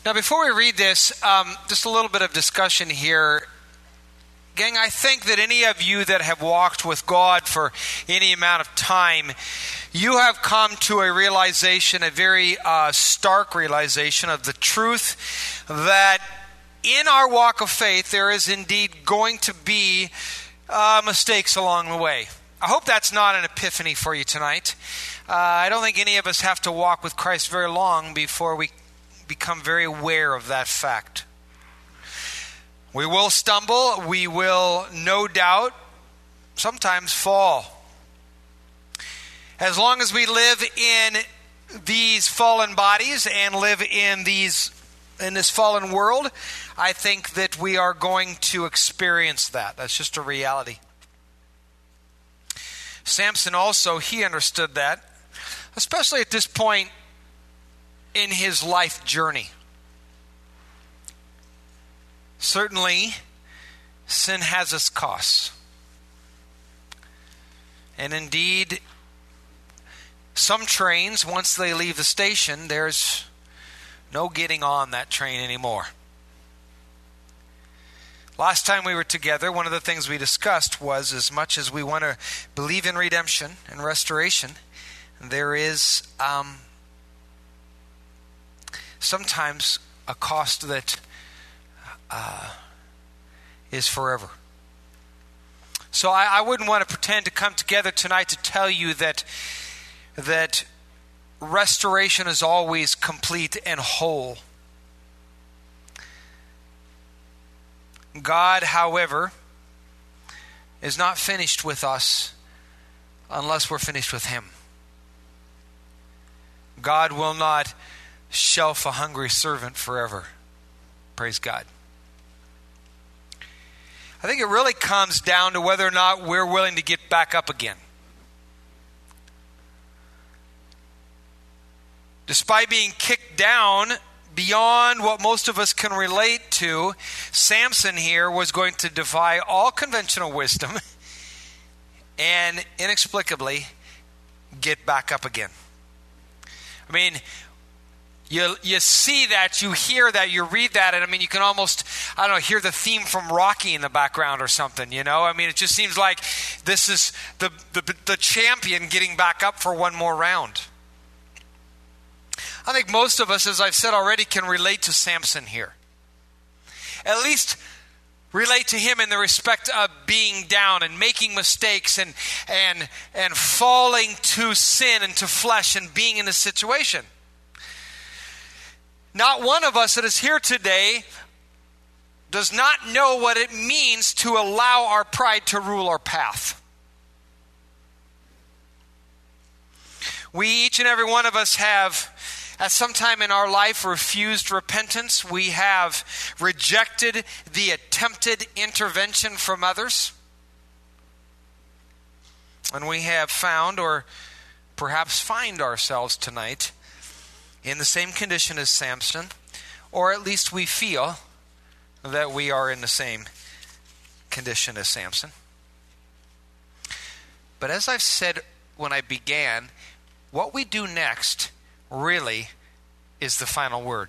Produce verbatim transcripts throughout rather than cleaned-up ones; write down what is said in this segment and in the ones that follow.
Now, before we read this, um, just a little bit of discussion here. Gang, I think that any of you that have walked with God for any amount of time, you have come to a realization, a very uh, stark realization of the truth that in our walk of faith, there is indeed going to be uh, mistakes along the way. I hope that's not an epiphany for you tonight. Uh, I don't think any of us have to walk with Christ very long before we become very aware of that fact. We will stumble. We will, no doubt, sometimes fall. As long as we live in these fallen bodies and live in these in this fallen world, I think that we are going to experience that. That's just a reality. Samson also, he understood that, especially at this point in his life journey. Certainly, sin has its costs. And indeed, some trains, once they leave the station, there's no getting on that train anymore. Last time we were together, one of the things we discussed was, as much as we want to believe in redemption and restoration, there is um, sometimes a cost that uh, is forever. So I, I wouldn't want to pretend to come together tonight to tell you that that restoration is always complete and whole. God, however, is not finished with us unless we're finished with Him. God will not shelf a hungry servant forever. Praise God. I think it really comes down to whether or not we're willing to get back up again. Despite being kicked down beyond what most of us can relate to, Samson here was going to defy all conventional wisdom and inexplicably get back up again. I mean, you you see that, you hear that, you read that, and I mean, you can almost, I don't know, hear the theme from Rocky in the background or something, you know? I mean, it just seems like this is the the, the champion getting back up for one more round. I think most of us, as I've said already, can relate to Samson here. At least relate to him in the respect of being down and making mistakes and and and falling to sin and to flesh and being in a situation. Not one of us that is here today does not know what it means to allow our pride to rule our path. We, each and every one of us, have at some time in our life refused repentance. We have rejected the attempted intervention from others. And we have found, or perhaps find ourselves tonight, in the same condition as Samson, or at least we feel that we are in the same condition as Samson. But as I've said when I began, what we do next really is the final word.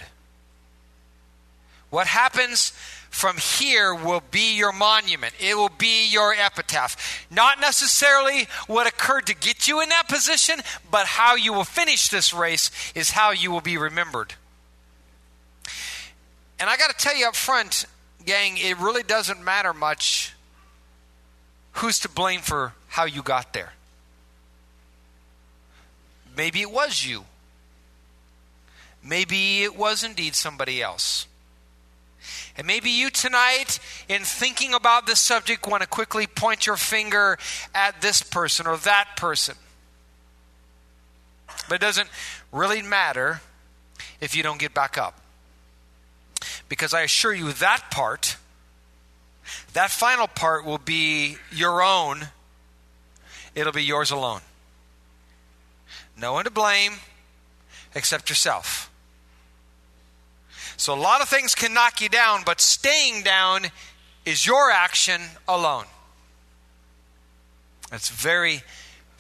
What happens from here will be your monument. It will be your epitaph. Not necessarily what occurred to get you in that position, but how you will finish this race is how you will be remembered. And I got to tell you up front, gang, it really doesn't matter much who's to blame for how you got there. Maybe it was you. Maybe it was indeed somebody else. And maybe you tonight, in thinking about this subject, want to quickly point your finger at this person or that person. But it doesn't really matter if you don't get back up. Because I assure you that part, that final part will be your own. It'll be yours alone. No one to blame except yourself. So a lot of things can knock you down, but staying down is your action alone. It's very,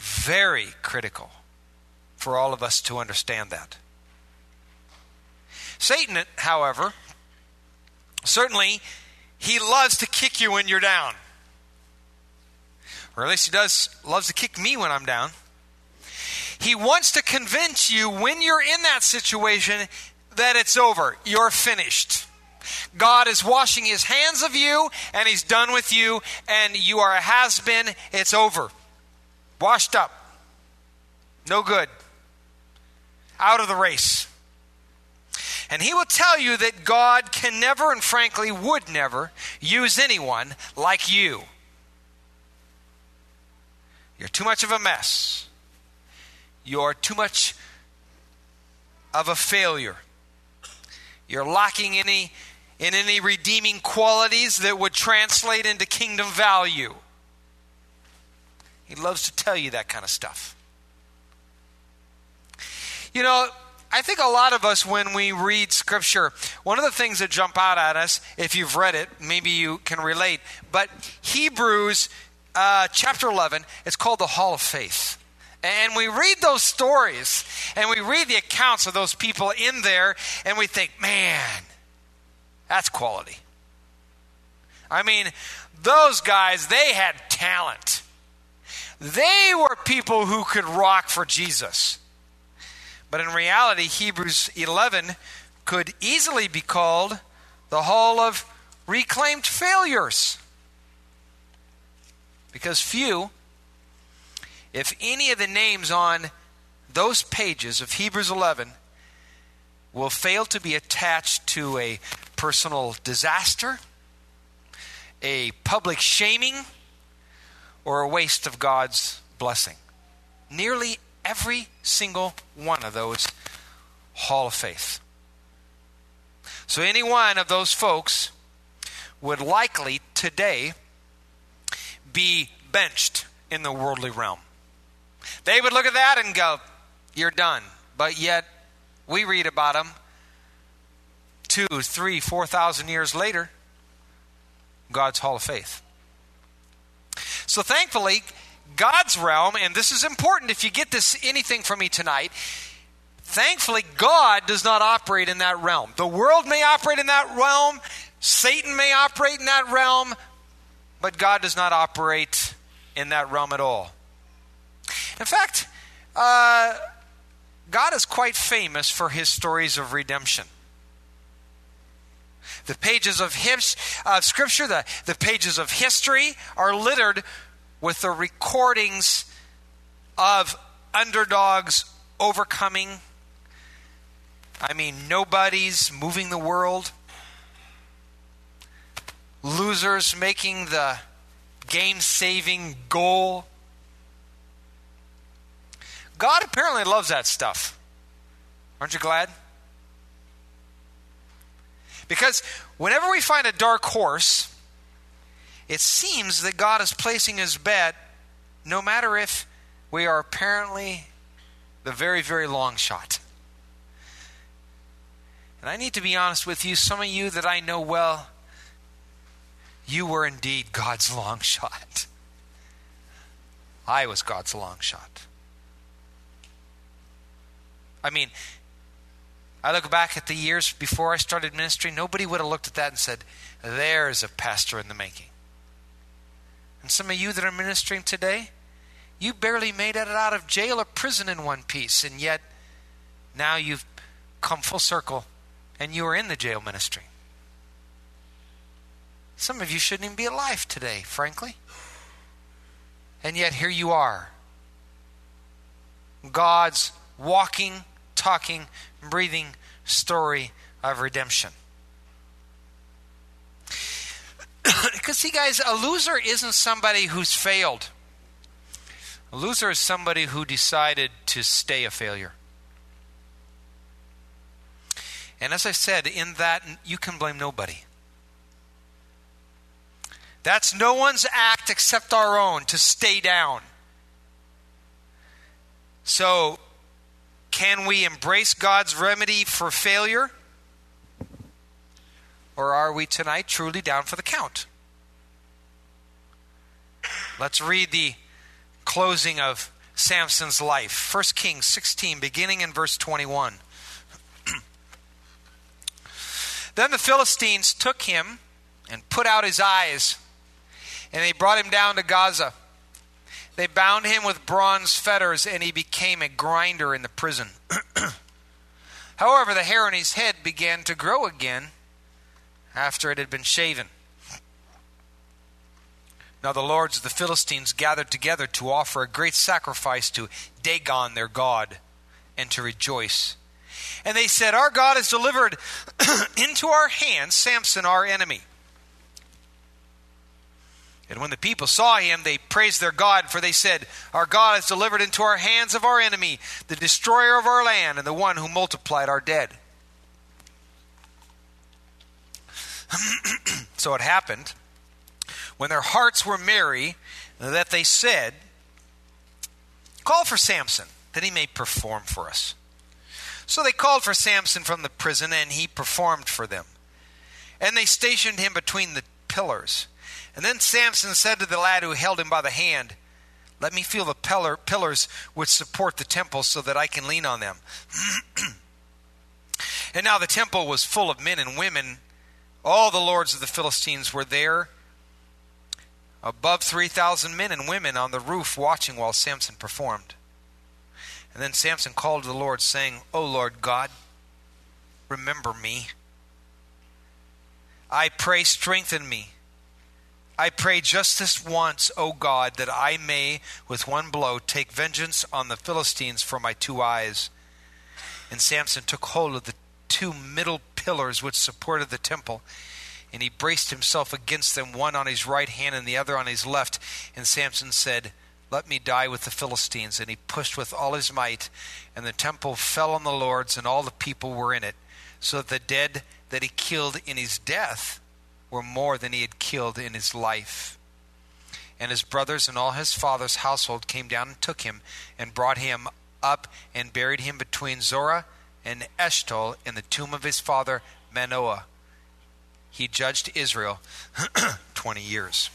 very critical for all of us to understand that. Satan, however, certainly he loves to kick you when you're down. Or at least he does loves to kick me when I'm down. He wants to convince you when you're in that situation that it's over. You're finished. God is washing his hands of you, and he's done with you, and you are a has-been. It's over. Washed up. No good. Out of the race. And he will tell you that God can never, and frankly would never, use anyone like you. You're too much of a mess. You're too much of a failure. You're lacking any in any redeeming qualities that would translate into kingdom value. He loves to tell you that kind of stuff. You know, I think a lot of us, when we read Scripture, one of the things that jump out at us, if you've read it, maybe you can relate, but Hebrews uh, chapter eleven, it's called the Hall of Faith. And we read those stories, and we read the accounts of those people in there, and we think, man, that's quality. I mean, those guys, they had talent. They were people who could rock for Jesus. But in reality, Hebrews eleven could easily be called the Hall of Reclaimed Failures. Because few, if any of the names on those pages of Hebrews eleven will fail to be attached to a personal disaster, a public shaming, or a waste of God's blessing. Nearly every single one of those, Hall of Faith. So any one of those folks would likely today be benched in the worldly realm. They would look at that and go, you're done. But yet, we read about them two, three, four thousand years later, God's Hall of Faith. So thankfully, God's realm, and this is important if you get this anything from me tonight, thankfully God does not operate in that realm. The world may operate in that realm, Satan may operate in that realm, but God does not operate in that realm at all. In fact, uh, God is quite famous for his stories of redemption. The pages of, his, of Scripture, the, the pages of history are littered with the recordings of underdogs overcoming. I mean, nobodies moving the world. Losers making the game-saving goal. God apparently loves that stuff. Aren't you glad? Because whenever we find a dark horse, it seems that God is placing his bet, no matter if we are apparently the very, very long shot. And I need to be honest with you, some of you that I know well, you were indeed God's long shot. I was God's long shot. I mean, I look back at the years before I started ministry, nobody would have looked at that and said, there's a pastor in the making. And some of you that are ministering today, you barely made it out of jail or prison in one piece, and yet now you've come full circle and you are in the jail ministry. Some of you shouldn't even be alive today, frankly. And yet here you are. God's walking, talking, breathing story of redemption. Because see guys, a loser isn't somebody who's failed. A loser is somebody who decided to stay a failure. And as I said, in that you can blame nobody. That's no one's act except our own, to stay down. So, can we embrace God's remedy for failure? Or are we tonight truly down for the count? Let's read the closing of Samson's life. First Kings sixteen, beginning in verse twenty-one. Then the Philistines took him and put out his eyes, and they brought him down to Gaza. They bound him with bronze fetters, and he became a grinder in the prison. However, the hair on his head began to grow again after it had been shaven. Now the lords of the Philistines gathered together to offer a great sacrifice to Dagon their god, and to rejoice. And they said, "Our God has delivered into our hands Samson, our enemy." And when the people saw him, they praised their God, for they said, "Our God has delivered into our hands of our enemy, the destroyer of our land, and the one who multiplied our dead." So it happened, when their hearts were merry, that they said, "Call for Samson, that he may perform for us." So they called for Samson from the prison, and he performed for them. And they stationed him between the pillars. And then Samson said to the lad who held him by the hand, "Let me feel the pillar, pillars which support the temple, so that I can lean on them." And now the temple was full of men and women. All the lords of the Philistines were there, above three thousand men and women on the roof watching while Samson performed. And then Samson called to the Lord, saying, "O Lord God, remember me. I pray, strengthen me. I pray just this once, O God, that I may with one blow take vengeance on the Philistines for my two eyes." And Samson took hold of the two middle pillars which supported the temple, and he braced himself against them, one on his right hand and the other on his left. And Samson said, "Let me die with the Philistines." And he pushed with all his might, and the temple fell on the lords, and all the people were in it, so that the dead that he killed in his death were more than he had killed in his life. And his brothers and all his father's household came down and took him, and brought him up and buried him between Zorah and Eshtaol in the tomb of his father Manoah. He judged Israel twenty years.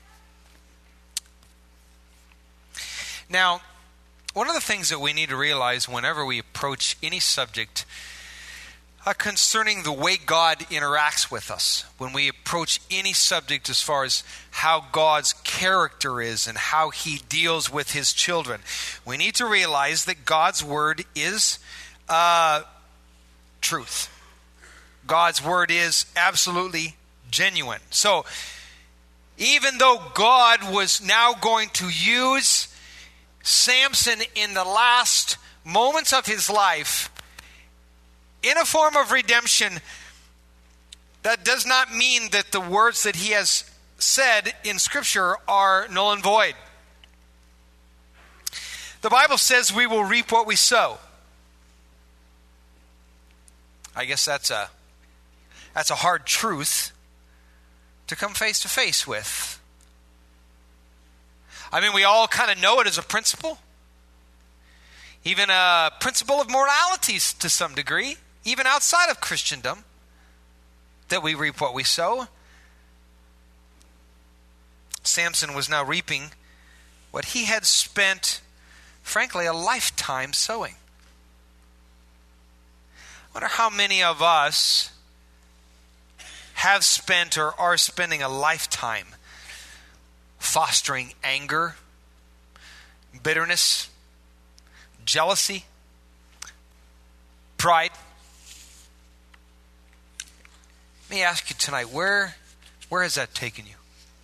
Now, one of the things that we need to realize whenever we approach any subject uh, concerning the way God interacts with us, when we approach any subject as far as how God's character is and how he deals with his children, we need to realize that God's word is uh, truth. God's word is absolutely genuine. So, even though God was now going to use Samson in the last moments of his life in a form of redemption, that does not mean that the words that he has said in Scripture are null and void. The Bible says we will reap what we sow. I guess that's a that's a hard truth to come face to face with. I mean, we all kind of know it as a principle. Even a principle of morality to some degree, even outside of Christendom, that we reap what we sow. Samson was now reaping what he had spent, frankly, a lifetime sowing. I wonder how many of us have spent or are spending a lifetime fostering anger, bitterness, jealousy, pride. Let me ask you tonight, where, where has that taken you?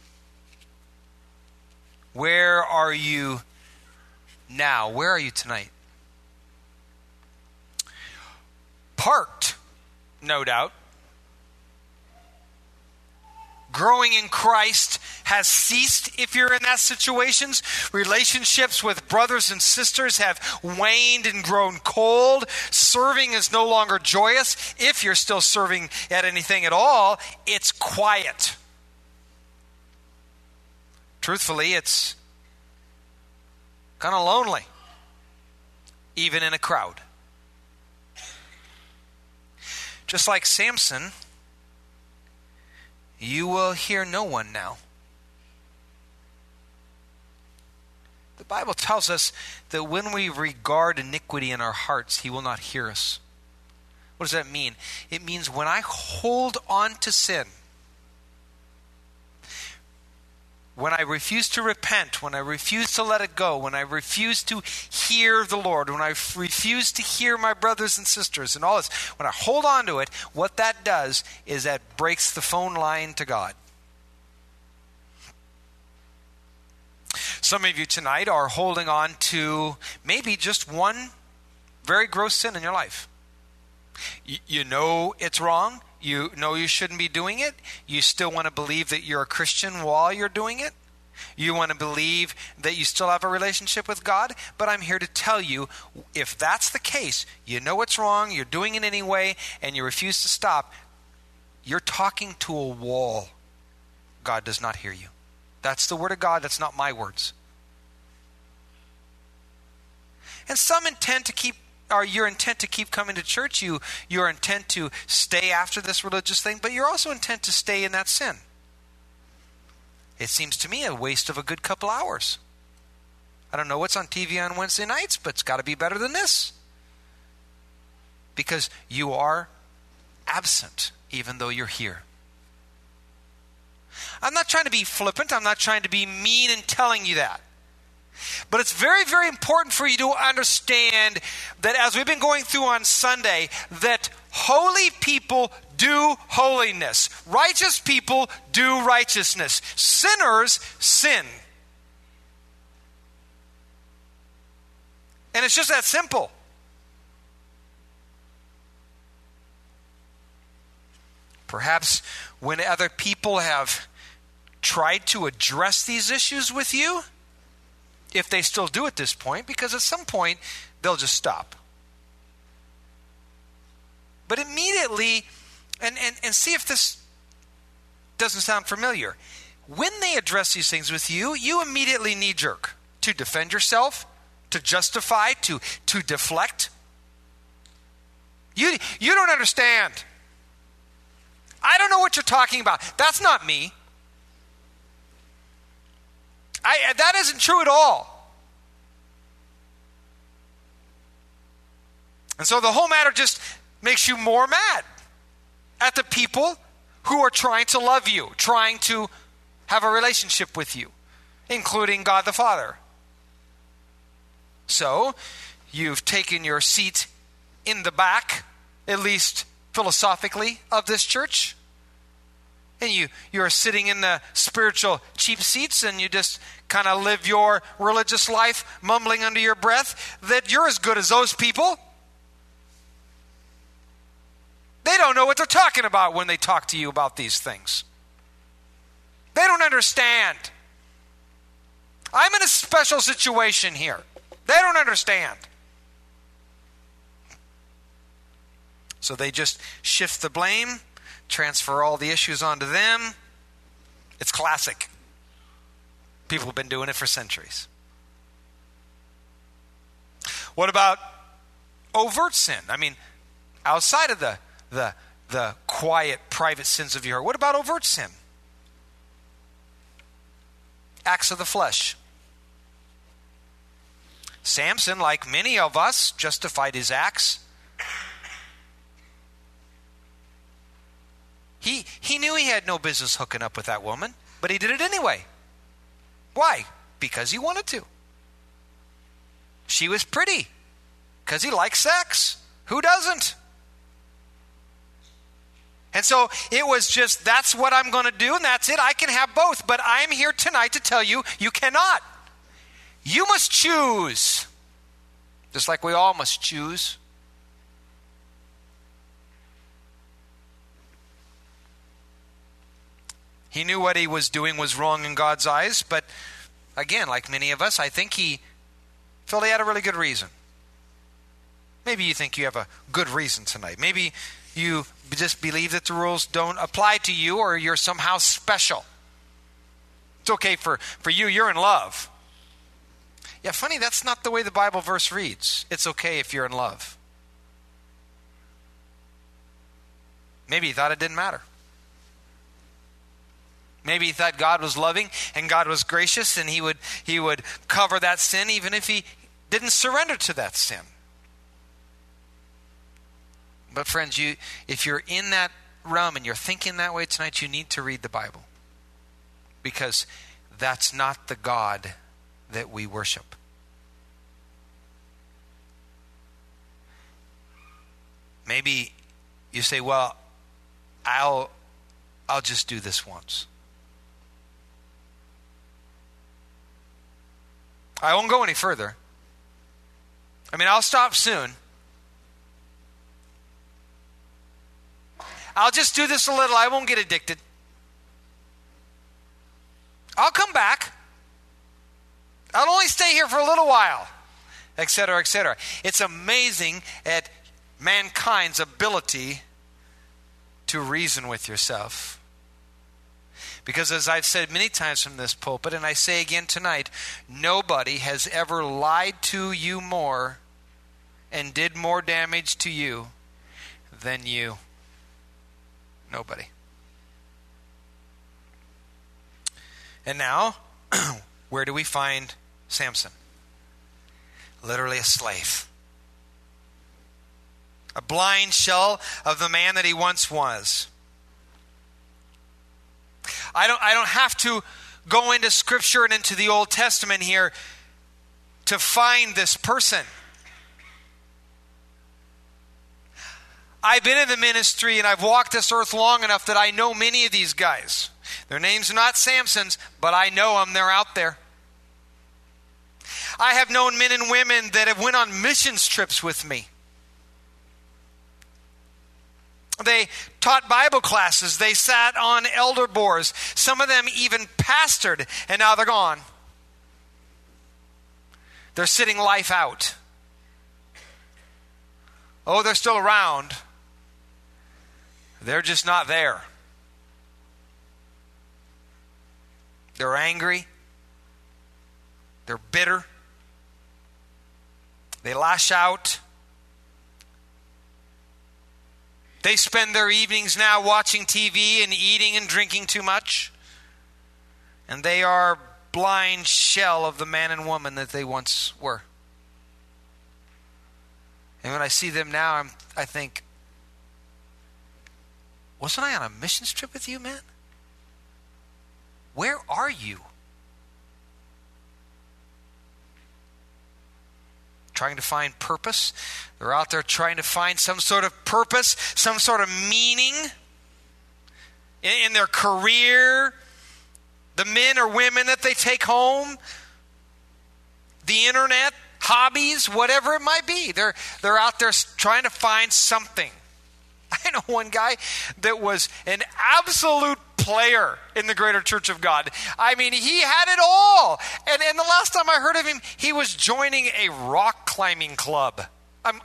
Where are you now? Where are you tonight? Parked, no doubt. Growing in Christ has ceased if you're in that situations. Relationships with brothers and sisters have waned and grown cold. Serving is no longer joyous. If you're still serving at anything at all, it's quiet. Truthfully, it's kind of lonely, even in a crowd. Just like Samson, you will hear no one now. The Bible tells us that when we regard iniquity in our hearts, he will not hear us. What does that mean? It means when I hold on to sin, when I refuse to repent, when I refuse to let it go, when I refuse to hear the Lord, when I f- refuse to hear my brothers and sisters and all this, when I hold on to it, what that does is that breaks the phone line to God. Some of you tonight are holding on to maybe just one very gross sin in your life. You, you know it's wrong. You know you shouldn't be doing it. You still want to believe that you're a Christian while you're doing it. You want to believe that you still have a relationship with God. But I'm here to tell you, if that's the case, you know it's wrong, you're doing it anyway, and you refuse to stop, you're talking to a wall. God does not hear you. That's the word of God. That's not my words. And some intend to keep, or your intent to keep coming to church, you your intent to stay after this religious thing, but you're also intent to stay in that sin. It seems to me a waste of a good couple hours. I don't know what's on T V on Wednesday nights, but it's got to be better than this. Because you are absent, even though you're here. I'm not trying to be flippant. I'm not trying to be mean in telling you that. But it's very, very important for you to understand that as we've been going through on Sunday, that holy people do holiness. Righteous people do righteousness. Sinners sin. And it's just that simple. Perhaps when other people have tried to address these issues with you, if they still do at this point, because at some point they'll just stop. But immediately, and, and, and see if this doesn't sound familiar. When they address these things with you, you immediately knee-jerk to defend yourself, to justify, to, to deflect. You, you don't understand. I don't know what you're talking about. That's not me. I, that isn't true at all. And so the whole matter just makes you more mad at the people who are trying to love you, trying to have a relationship with you, including God the Father. So you've taken your seat in the back, at least philosophically, of this church. And you, you're sitting in the spiritual cheap seats and you just kind of live your religious life mumbling under your breath that you're as good as those people. They don't know what they're talking about when they talk to you about these things. They don't understand. I'm in a special situation here. They don't understand. So they just shift the blame, transfer all the issues onto them. It's classic. People have been doing it for centuries. What about overt sin? I mean, outside of the the the quiet, private sins of your heart, what about overt sin? Acts of the flesh. Samson, like many of us, justified his acts. He, he knew he had no business hooking up with that woman, but he did it anyway. Why? Because he wanted to. She was pretty. Because he likes sex. Who doesn't? And so it was just, that's what I'm going to do, and that's it. I can have both, but I'm here tonight to tell you, you cannot. You must choose. Just like we all must choose. He knew what he was doing was wrong in God's eyes, but again, like many of us, I think he felt he had a really good reason. Maybe you think you have a good reason tonight. Maybe you just believe that the rules don't apply to you or you're somehow special. It's okay for, for you, you're in love. Yeah, funny, that's not the way the Bible verse reads. It's okay if you're in love. Maybe he thought it didn't matter. Maybe he thought God was loving and God was gracious and he would he would cover that sin even if he didn't surrender to that sin. But friends, you if you're in that realm and you're thinking that way tonight, you need to read the Bible. Because that's not the God that we worship. Maybe you say, well, I'll I'll just do this once. I won't go any further. I mean, I'll stop soon. I'll just do this a little. I won't get addicted. I'll come back. I'll only stay here for a little while, et cetera, et cetera. It's amazing at mankind's ability to reason with yourself. Because as I've said many times from this pulpit, and I say again tonight, nobody has ever lied to you more and did more damage to you than you. Nobody. And now, where do we find Samson? Literally a slave. A blind shell of the man that he once was. I don't, I don't have to go into Scripture and into the Old Testament here to find this person. I've been in the ministry and I've walked this earth long enough that I know many of these guys. Their names are not Samson's, but I know them. They're out there. I have known men and women that have went on missions trips with me. They taught Bible classes. They sat on elder boards. Some of them even pastored, and now they're gone. They're sitting life out. Oh, they're still around. They're just not there. They're angry. They're bitter. They lash out. They spend their evenings now watching T V and eating and drinking too much. And they are blind shell of the man and woman that they once were. And when I see them now, I'm, I think, wasn't I on a missions trip with you, man? Where are you? Trying to find purpose. They're out there trying to find some sort of purpose, some sort of meaning in, in their career, the men or women that they take home, the internet, hobbies, whatever it might be. They're, they're out there trying to find something. I know one guy that was an absolute player in the Greater Church of God. I mean, he had it all. And, and the last time I heard of him, he was joining a rock climbing club. I'm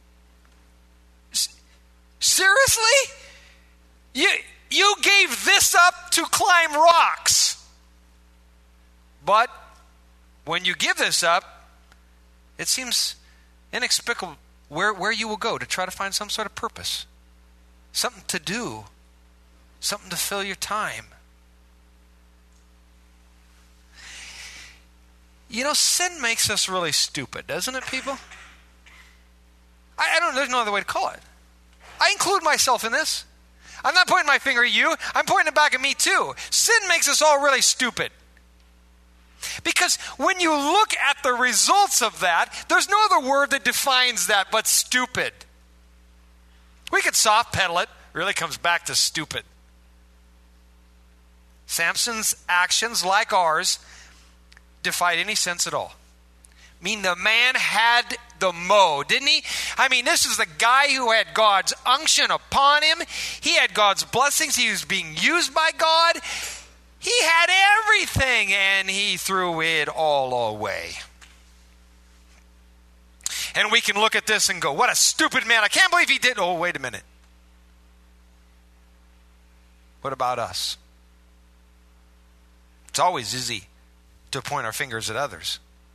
seriously? You you gave this up to climb rocks. But when you give this up, it seems inexplicable where, where you will go to try to find some sort of purpose. Something to do. Something to fill your time. You know, sin makes us really stupid, doesn't it, people? I, I don't, there's no other way to call it. I include myself in this. I'm not pointing my finger at you. I'm pointing it back at me too. Sin makes us all really stupid. Because when you look at the results of that, there's no other word that defines that but stupid. We could soft pedal it. Really comes back to stupid. Samson's actions, like ours, defied any sense at all. I mean, the man had the mo, didn't he? I mean, this is the guy who had God's unction upon him. He had God's blessings. He was being used by God. He had everything, and he threw it all away. And we can look at this and go, what a stupid man. I can't believe he did. Oh, wait a minute. What about us? It's always easy to point our fingers at others.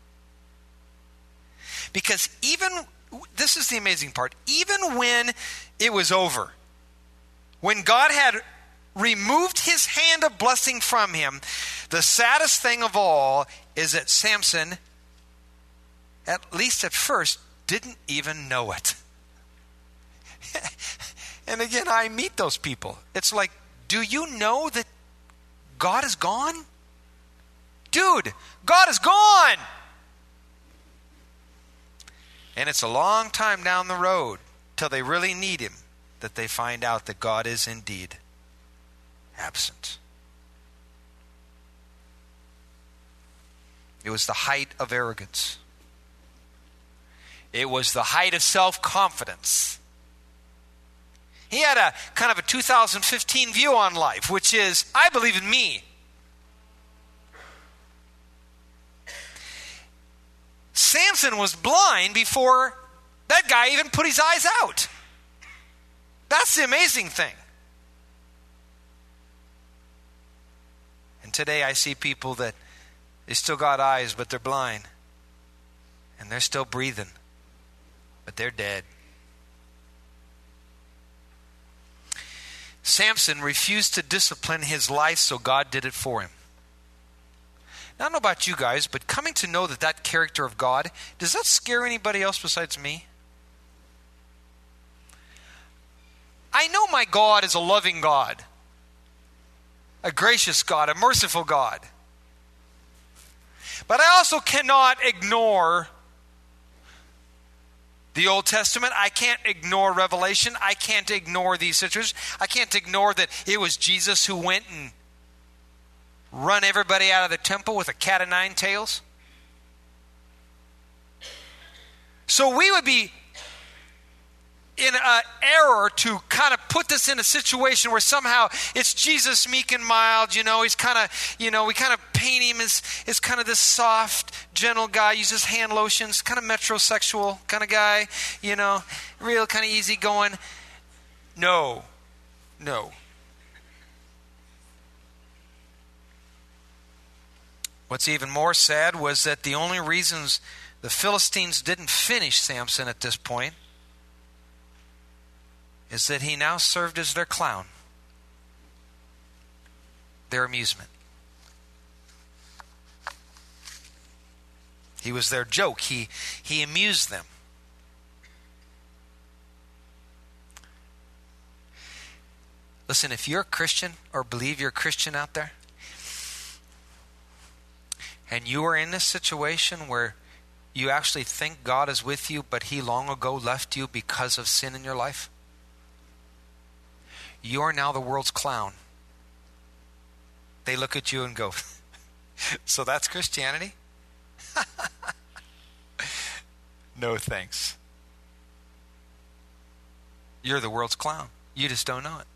Because even, this is the amazing part, even when it was over, when God had removed his hand of blessing from him, the saddest thing of all is that Samson, at least at first, didn't even know it. And again, I meet those people. It's like, do you know that God is gone? Dude, God is gone! And it's a long time down the road till they really need him that they find out that God is indeed absent. It was the height of arrogance. It was the height of self-confidence. He had a kind of a two thousand fifteen view on life, which is, I believe in me. Samson was blind before that guy even put his eyes out. That's the amazing thing. And today I see people that they still got eyes, but they're blind. And they're still breathing, but they're dead. Samson refused to discipline his life, so God did it for him. Now, I don't know about you guys, but coming to know that that character of God, does that scare anybody else besides me? I know my God is a loving God, a gracious God, a merciful God. But I also cannot ignore the Old Testament. I can't ignore Revelation. I can't ignore these situations. I can't ignore that it was Jesus who went and run everybody out of the temple with a cat of nine tails. So we would be in an error to kind of put this in a situation where somehow it's Jesus meek and mild, you know, he's kind of, you know, we kind of paint him as, as kind of this soft, gentle guy, uses hand lotions, kind of metrosexual kind of guy, you know, real kind of easygoing. No, no. What's even more sad was that the only reasons the Philistines didn't finish Samson at this point is that he now served as their clown, their amusement. He was their joke. He, he amused them. Listen, if you're a Christian or believe you're a Christian out there, and you are in this situation where you actually think God is with you, but he long ago left you because of sin in your life, you are now the world's clown. They look at you and go, so that's Christianity? No thanks. You're the world's clown. You just don't know it.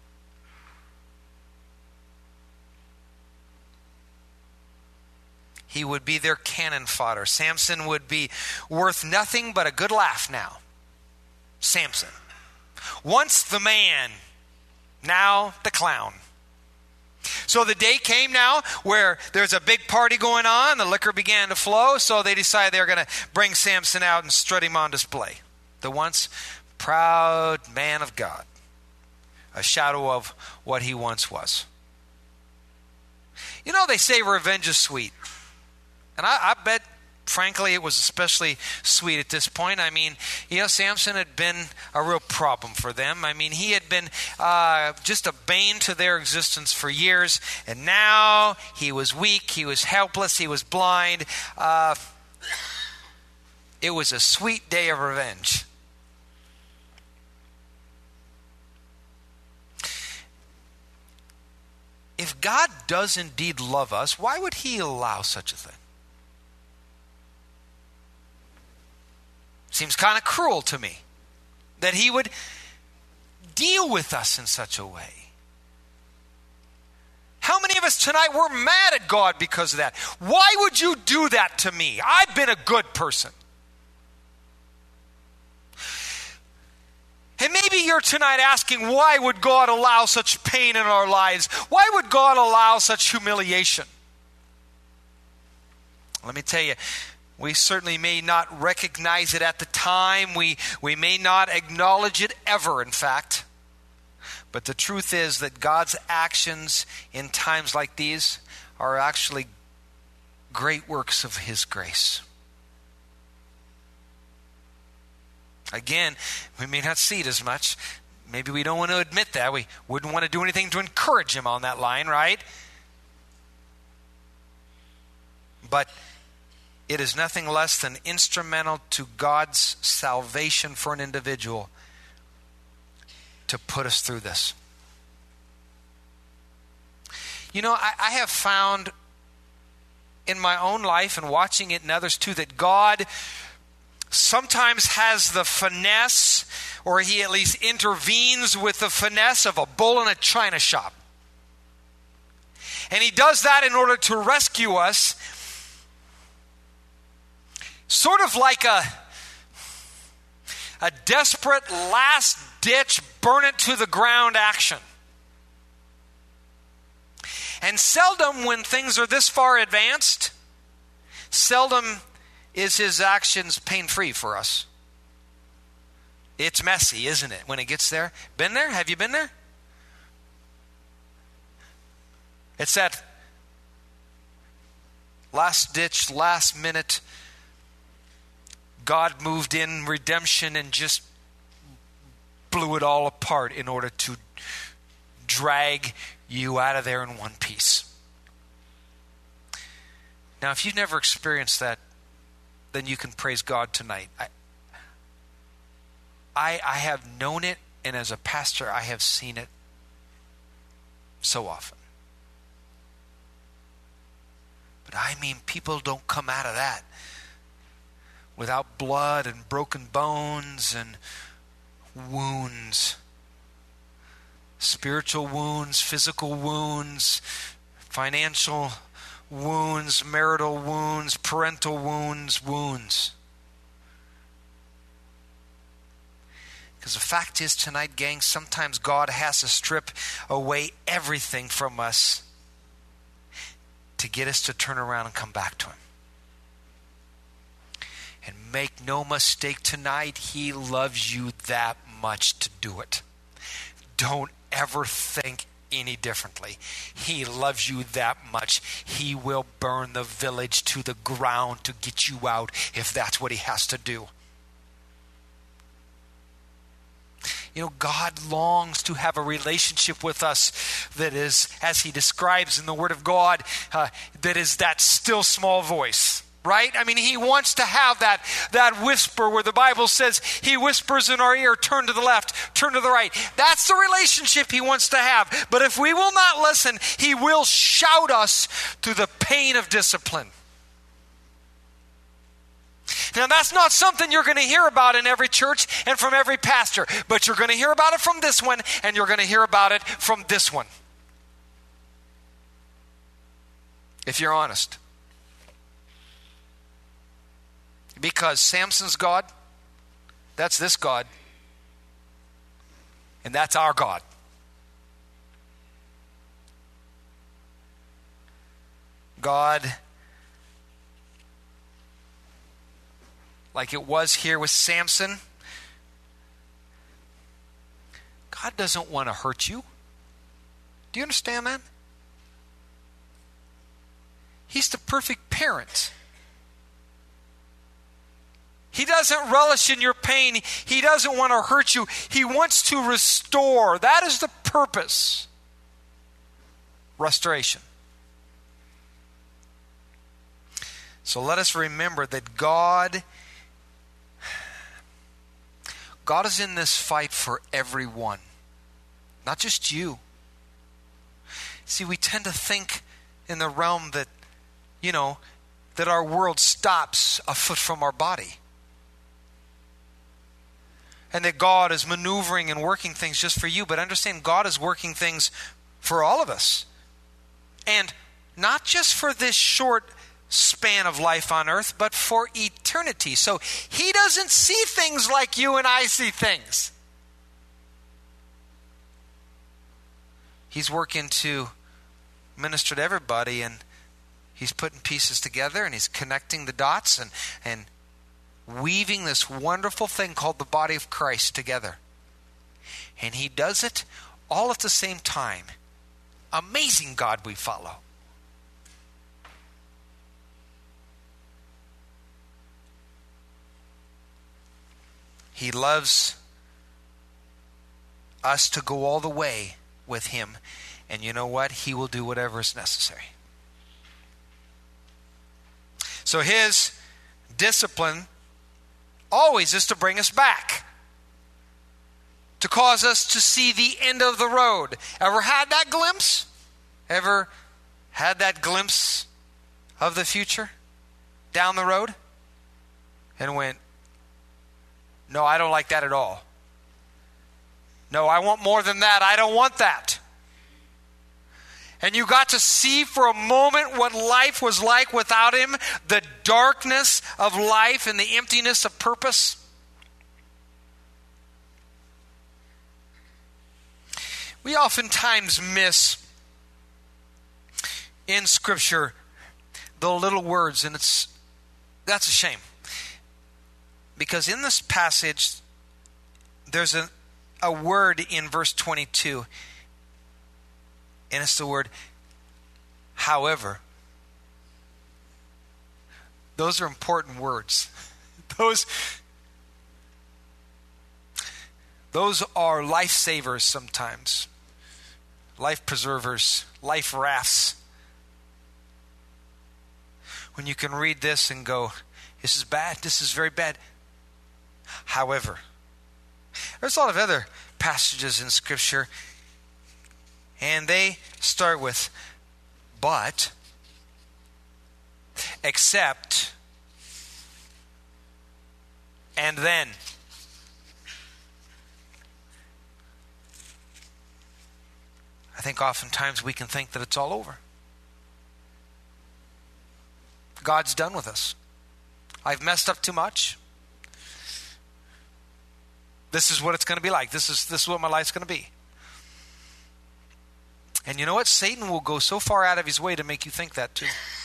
He would be their cannon fodder. Samson would be worth nothing but a good laugh now. Samson. Once the man, now the clown. So the day came now where there's a big party going on. The liquor began to flow. So they decided they were going to bring Samson out and strut him on display. The once proud man of God. A shadow of what he once was. You know, they say revenge is sweet. And I, I bet, frankly, it was especially sweet at this point. I mean, you know, Samson had been a real problem for them. I mean, he had been uh, just a bane to their existence for years. And now he was weak, he was helpless, he was blind. Uh, it was a sweet day of revenge. If God does indeed love us, why would he allow such a thing? Seems kind of cruel to me that he would deal with us in such a way. How many of us tonight were mad at God because of that? Why would you do that to me? I've been a good person. And maybe you're tonight asking, why would God allow such pain in our lives? Why would God allow such humiliation? Let me tell you, we certainly may not recognize it at the time. We, we may not acknowledge it ever, in fact. But the truth is that God's actions in times like these are actually great works of his grace. Again, we may not see it as much. maybe we don't want to admit that. We wouldn't want to do anything to encourage him on that line, right? But it is nothing less than instrumental to God's salvation for an individual to put us through this. You know, I, I have found in my own life and watching it in others too that God sometimes has the finesse, or he at least intervenes with the finesse of a bull in a china shop. And he does that in order to rescue us, sort of like a, a desperate last-ditch, burn-it-to-the-ground action. And seldom, when things are this far advanced, seldom is his actions pain-free for us. It's messy, isn't it, when it gets there? Been there? Have you been there? It's that last-ditch, last-minute, God moved in redemption and just blew it all apart in order to drag you out of there in one piece. Now, if you've never experienced that, then you can praise God tonight. I, I, I have known it, and as a pastor, I have seen it so often. But I mean, people don't come out of that without blood and broken bones and wounds. Spiritual wounds, physical wounds, financial wounds, marital wounds, parental wounds, wounds. Because the fact is tonight, gang, sometimes God has to strip away everything from us to get us to turn around and come back to him. And make no mistake tonight, he loves you that much to do it. Don't ever think any differently. He loves you that much. He will burn the village to the ground to get you out if that's what he has to do. You know, God longs to have a relationship with us that is, as he describes in the Word of God, uh, that is that still small voice. Right? I mean, he wants to have that, that whisper where the Bible says he whispers in our ear, turn to the left, turn to the right. That's the relationship he wants to have. But if we will not listen, he will shout us through the pain of discipline. Now, that's not something you're going to hear about in every church and from every pastor, but you're going to hear about it from this one, and you're going to hear about it from this one. If you're honest. Because Samson's God, that's this God, and that's our God. God, like it was here with Samson, God doesn't want to hurt you. Do you understand that? He's the perfect parent. He doesn't relish in your pain. He doesn't want to hurt you. He wants to restore. That is the purpose. Restoration. So let us remember that God, God is in this fight for everyone, not just you. See, we tend to think in the realm that, you know, that our world stops a foot from our body. And that God is maneuvering and working things just for you. But understand, God is working things for all of us. And not just for this short span of life on earth, but for eternity. So he doesn't see things like you and I see things. He's working to minister to everybody, and he's putting pieces together, and he's connecting the dots, and and weaving this wonderful thing called the body of Christ together. And he does it all at the same time. Amazing God we follow. He loves us to go all the way with him. And you know what? He will do whatever is necessary. So his discipline always is to bring us back, to cause us to see the end of the road. Ever had that glimpse? Ever had that glimpse of the future down the road and went, no, I don't like that at all. No, I want more than that. I don't want that. And you got to see for a moment what life was like without him, the darkness of life and the emptiness of purpose. We oftentimes miss in Scripture the little words, and it's that's a shame. Because in this passage, there's a, a word in verse twenty-two, and it's the word however. Those are important words. Those, those are lifesavers sometimes. Life preservers, life rafts. When you can read this and go, this is bad, this is very bad. However, there's a lot of other passages in Scripture, and they start with but, except, and then. I think oftentimes we can think that it's all over. God's done with us. I've messed up too much. This is what it's going to be like. This is this is what my life's going to be. And you know what? Satan will go so far out of his way to make you think that too.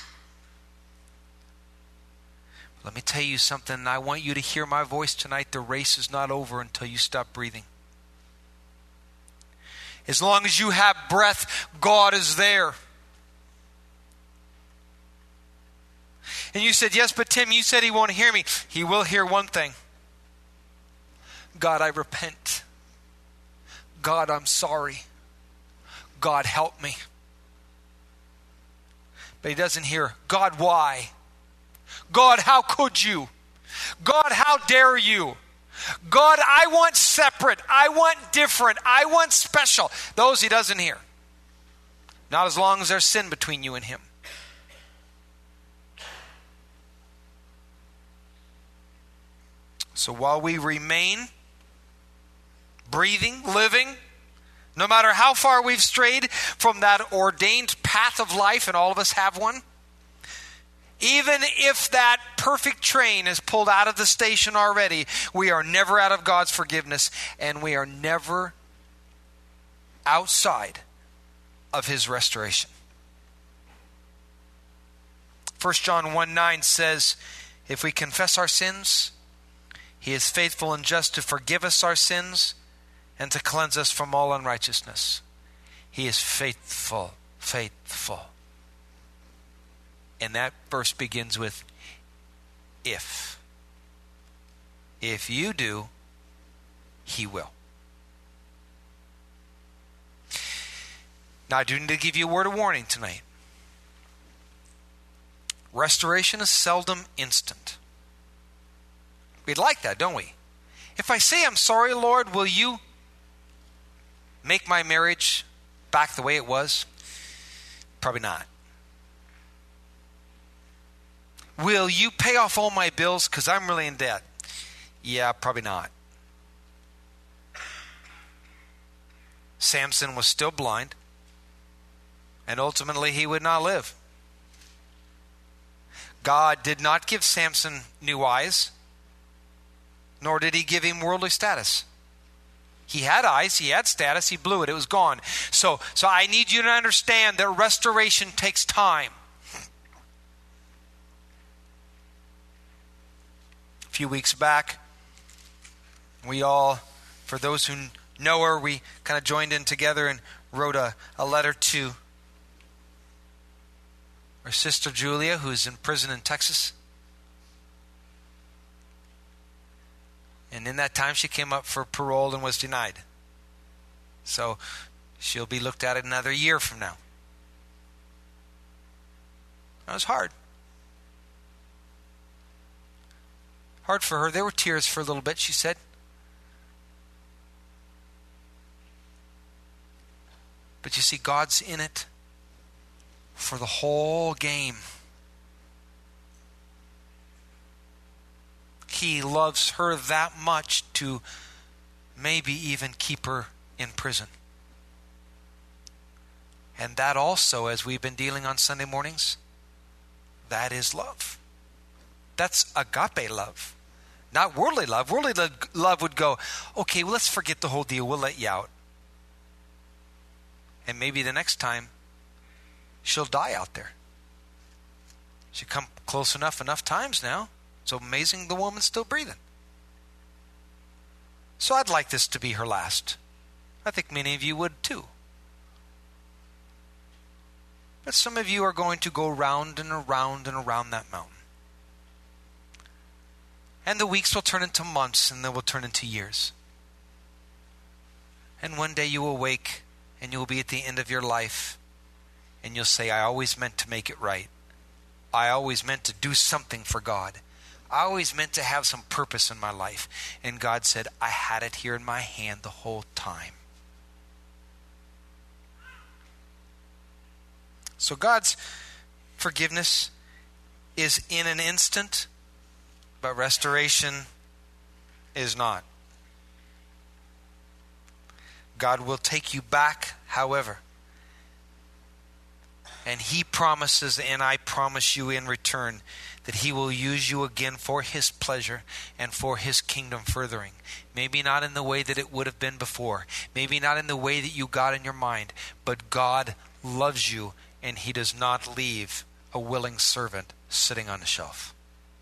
Let me tell you something. I want you to hear my voice tonight. The race is not over until you stop breathing. As long as you have breath, God is there. And you said, yes, but Tim, you said he won't hear me. He will hear one thing. God, I repent. God, I'm sorry. God, help me. But he doesn't hear, God, why? God, how could you? God, how dare you? God, I want separate. I want different. I want special. Those he doesn't hear. Not as long as there's sin between you and him. So while we remain breathing, living, no matter how far we've strayed from that ordained path of life, and all of us have one, even if that perfect train is pulled out of the station already, we are never out of God's forgiveness, and we are never outside of his restoration. First John one nine says, if we confess our sins, he is faithful and just to forgive us our sins and to cleanse us from all unrighteousness. He is faithful, faithful. And that verse begins with if. If you do, he will. Now I do need to give you a word of warning tonight. Restoration is seldom instant. We'd like that, don't we? If I say, I'm sorry, Lord, will you make my marriage back the way it was? Probably not. Will you pay off all my bills because I'm really in debt? Yeah, probably not. Samson was still blind, and ultimately he would not live. God did not give Samson new eyes, nor did he give him worldly status. He had eyes, he had status, he blew it, it was gone. So, so I need you to understand that restoration takes time. A few weeks back, we all, for those who know her, we kind of joined in together and wrote a, a letter to our sister Julia, who's in prison in Texas. And in that time, she came up for parole and was denied. So she'll be looked at another year from now. That was hard. Hard for her. There were tears for a little bit, she said. But you see, God's in it for the whole game. He loves her that much to maybe even keep her in prison. And that also, as we've been dealing on Sunday mornings, that is love. That's agape love, not worldly love. Worldly love would go, okay, well, let's forget the whole deal. We'll let you out. And maybe the next time, she'll die out there. She come close enough, enough times now. It's amazing the woman's still breathing. So I'd like this to be her last. I think many of you would too. But some of you are going to go round and around and around that mountain. And the weeks will turn into months, and they will turn into years. And one day you will wake, and you will be at the end of your life, and you'll say, I always meant to make it right. I always meant to do something for God. I always meant to have some purpose in my life. And God said, I had it here in my hand the whole time. So God's forgiveness is in an instant, but restoration is not. God will take you back, however. And He promises, and I promise you in return, that He will use you again for His pleasure and for His kingdom furthering. Maybe not in the way that it would have been before. Maybe not in the way that you got in your mind. But God loves you, and He does not leave a willing servant sitting on the shelf.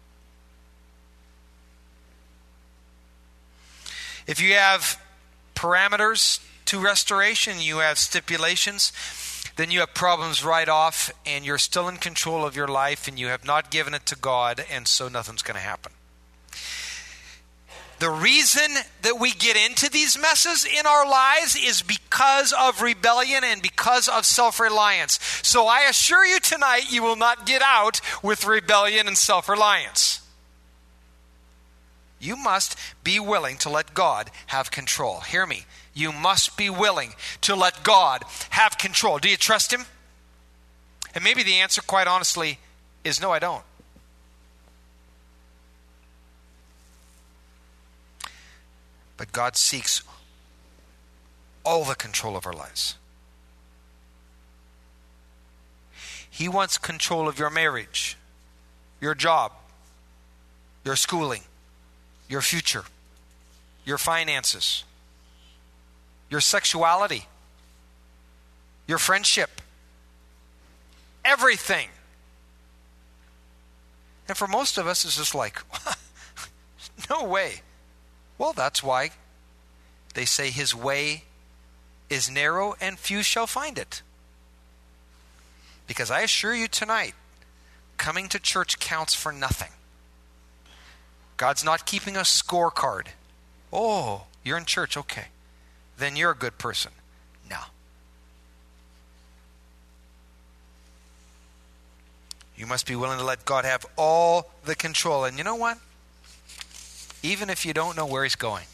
If you have parameters to restoration, you have stipulations, then you have problems right off, and you're still in control of your life, and you have not given it to God, and so nothing's going to happen. The reason that we get into these messes in our lives is because of rebellion and because of self-reliance. So I assure you tonight, you will not get out with rebellion and self-reliance. You must be willing to let God have control. Hear me. You must be willing to let God have control. Do you trust Him? And maybe the answer, quite honestly, is no, I don't. But God seeks all the control of our lives. He wants control of your marriage, your job, your schooling, your future, your finances, your sexuality, your friendship, everything. And for most of us, it's just like, no way. Well, that's why they say His way is narrow and few shall find it. Because I assure you tonight, coming to church counts for nothing. God's not keeping a scorecard. Oh, you're in church, okay. Then you're a good person. No. You must be willing to let God have all the control. And you know what? Even if you don't know where He's going.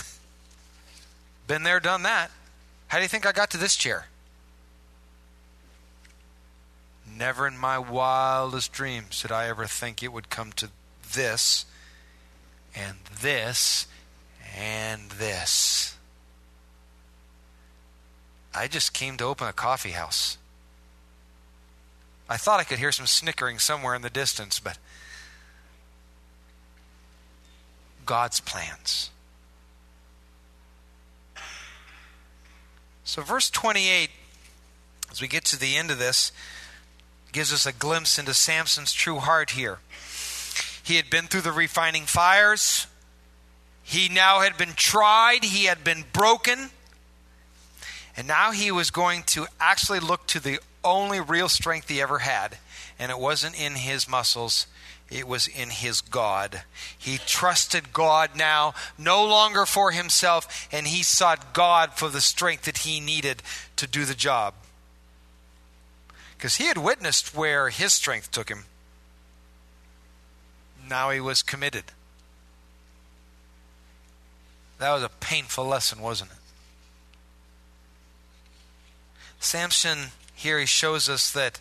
Been there, done that. How do you think I got to this chair? Never in my wildest dreams did I ever think it would come to this, and this, and this. I just came to open a coffee house. I thought I could hear some snickering somewhere in the distance, but God's plans. So verse twenty-eight, as we get to the end of this, gives us a glimpse into Samson's true heart here. He had been through the refining fires. He now had been tried. He had been broken. And now he was going to actually look to the only real strength he ever had. And it wasn't in his muscles. It was in his God. He trusted God now, no longer for himself, and he sought God for the strength that he needed to do the job. Because he had witnessed where his strength took him. Now he was committed. That was a painful lesson, wasn't it? Samson, here he shows us that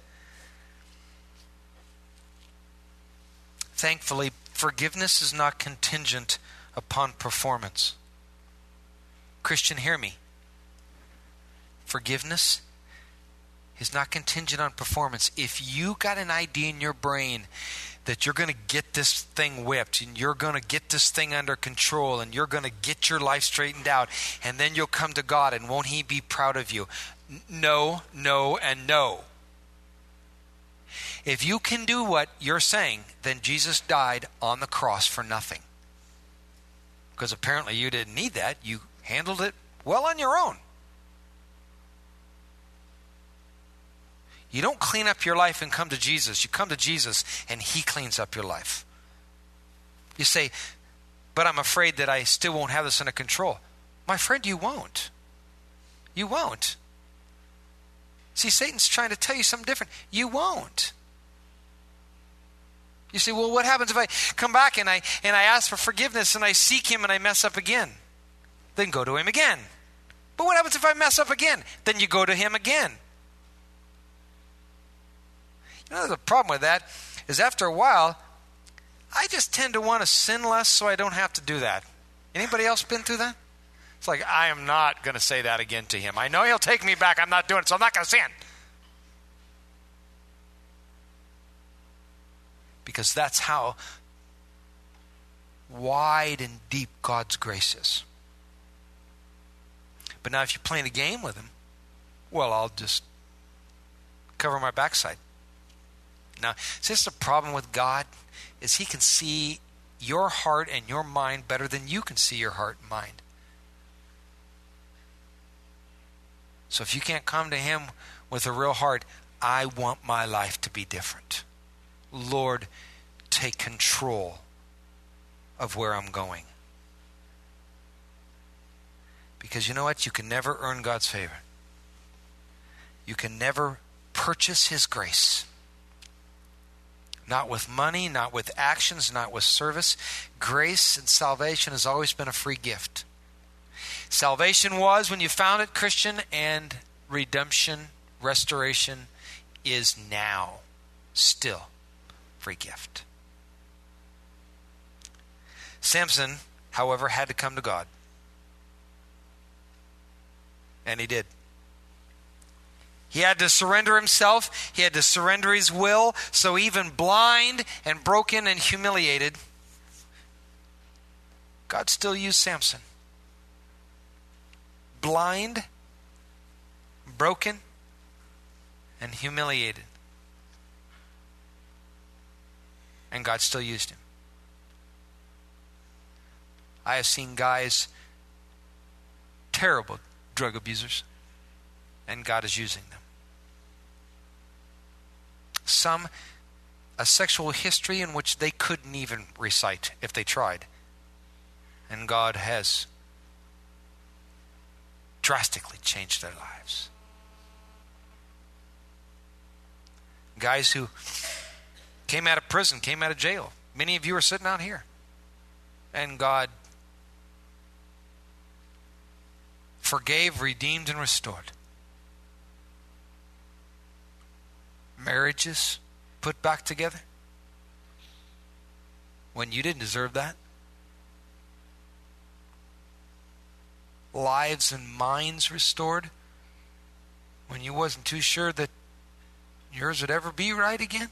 thankfully, forgiveness is not contingent upon performance. Christian, hear me. Forgiveness is not contingent on performance. If you got an idea in your brain that you're going to get this thing whipped and you're going to get this thing under control and you're going to get your life straightened out and then you'll come to God and won't he be proud of you? No, no, and no. If you can do what you're saying, then Jesus died on the cross for nothing. Because apparently you didn't need that. You handled it well on your own. You don't clean up your life and come to Jesus. You come to Jesus and he cleans up your life. You say, but I'm afraid that I still won't have this under control. My friend, you won't. You won't. See, Satan's trying to tell you something different. You won't. You say, well, what happens if I come back and I and I ask for forgiveness and I seek him and I mess up again? Then go to him again. But what happens if I mess up again? Then you go to him again. You know, the problem with that is after a while, I just tend to want to sin less so I don't have to do that. Anybody else been through that? It's like, I am not going to say that again to him. I know he'll take me back. I'm not doing it, so I'm not going to sin. Because that's how wide and deep God's grace is. But now if you're playing a game with him, well, I'll just cover my backside. Now, is this the problem with God? Is he can see your heart and your mind better than you can see your heart and mind. So if you can't come to him with a real heart, I want my life to be different. Lord, take control of where I'm going. Because you know what? You can never earn God's favor. You can never purchase his grace. Not with money, not with actions, not with service. Grace and salvation has always been a free gift. Salvation was when you found it, Christian, and redemption, restoration is now still free gift. Samson, however, had to come to God. And he did. He had to surrender himself. He had to surrender his will. So even blind and broken and humiliated, God still used Samson. Blind, broken, and humiliated. And God still used him. I have seen guys, terrible drug abusers, and God is using them. Some, a sexual history in which they couldn't even recite if they tried. And God has drastically changed their lives. Guys who came out of prison, came out of jail. Many of you are sitting out here. And God forgave, redeemed, and restored. Marriages put back together when you didn't deserve that. Lives and minds restored when you wasn't too sure that yours would ever be right again.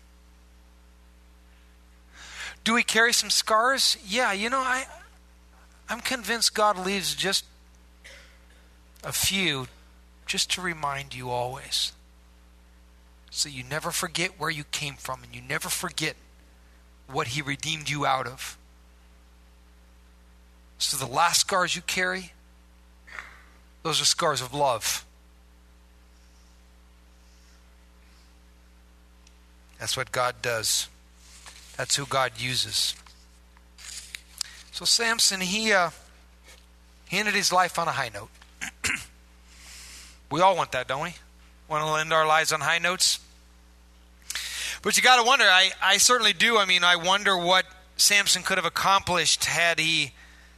Do we carry some scars? Yeah, you know, I, I'm convinced God leaves just a few just to remind you always. So you never forget where you came from and you never forget what he redeemed you out of. So the last scars you carry, those are scars of love. That's what God does. That's who God uses. So Samson, he, uh, he ended his life on a high note. We all want that, don't we? Want to end our lives on high notes? But you got to wonder, I, I certainly do. I mean, I wonder what Samson could have accomplished had he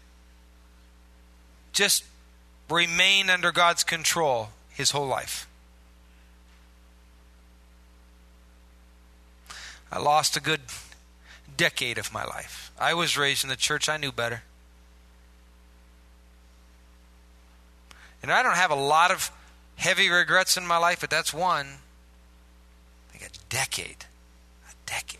just remained under God's control his whole life. I lost a good decade of my life. I was raised in the church. I knew better. And I don't have a lot of heavy regrets in my life, but that's one. I think a decade. A decade.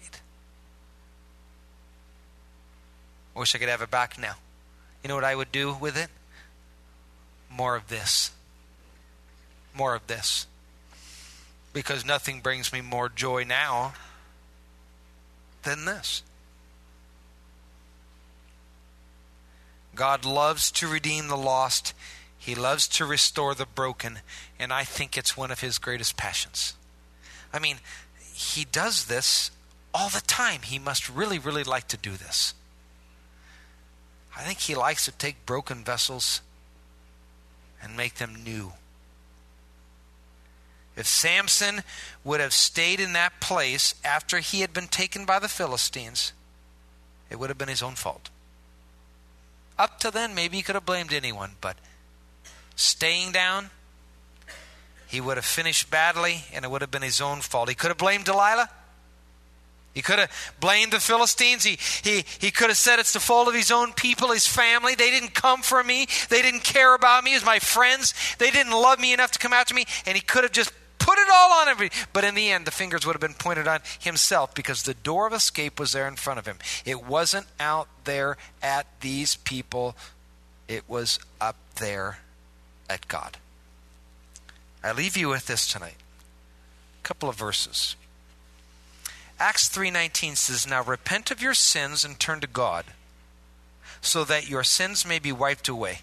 I wish I could have it back now. You know what I would do with it? More of this. More of this. Because nothing brings me more joy now than this. God loves to redeem the lost. He loves to restore the broken. And I think it's one of his greatest passions. I mean, he does this all the time. He must really, really like to do this. I think he likes to take broken vessels and make them new. If Samson would have stayed in that place after he had been taken by the Philistines, it would have been his own fault. Up to then, maybe he could have blamed anyone, but staying down, he would have finished badly, and it would have been his own fault. He could have blamed Delilah. He could have blamed the Philistines. He, he, he could have said it's the fault of his own people, his family. They didn't come for me. They didn't care about me as my friends. They didn't love me enough to come after me. And he could have just put it all on everybody. But in the end, the fingers would have been pointed on himself because the door of escape was there in front of him. It wasn't out there at these people. It was up there at God. I leave you with this tonight. A couple of verses. Acts three nineteen says, "Now repent of your sins and turn to God, so that your sins may be wiped away.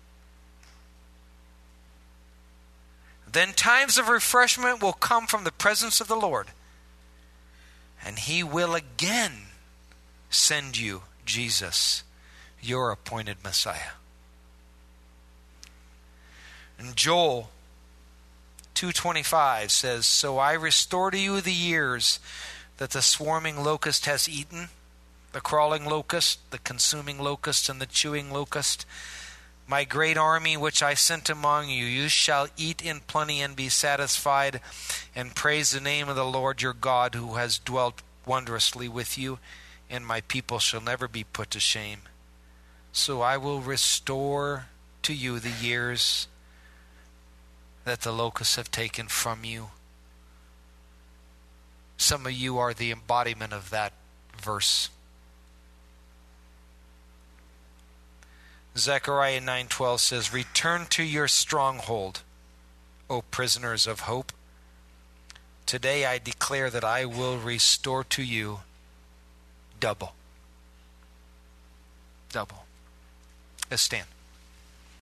Then times of refreshment will come from the presence of the Lord, and he will again send you Jesus, your appointed Messiah." And Joel two twenty-five says, "So I restore to you the years that the swarming locust has eaten, the crawling locust, the consuming locust, and the chewing locust. My great army which I sent among you, you shall eat in plenty and be satisfied, and praise the name of the Lord your God, who has dwelt wondrously with you, and my people shall never be put to shame. So I will restore to you the years that the locusts have taken from you." Some of you are the embodiment of that verse. Zechariah nine twelve says, "Return to your stronghold, O prisoners of hope. Today I declare that I will restore to you double." Double. Let's stand.